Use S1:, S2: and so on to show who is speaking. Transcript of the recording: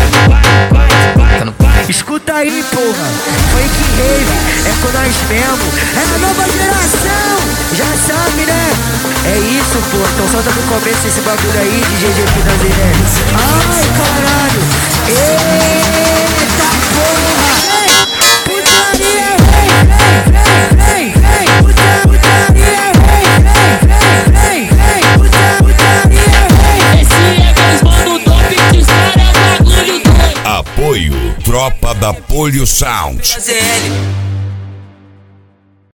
S1: Escuta aí, porra, funk rave é com nós mesmo, é a nova geração, já sabe, né? É isso, porra, então solta no começo esse bagulho aí, DJ Finanzeirense. Ai, caralho, eita porra, putaria, vem, putaria, vem, putaria,
S2: esse é mesmo do top, que os caras é bagulho doido.
S3: Apoio Tropa da Polio Sound.
S4: ZL.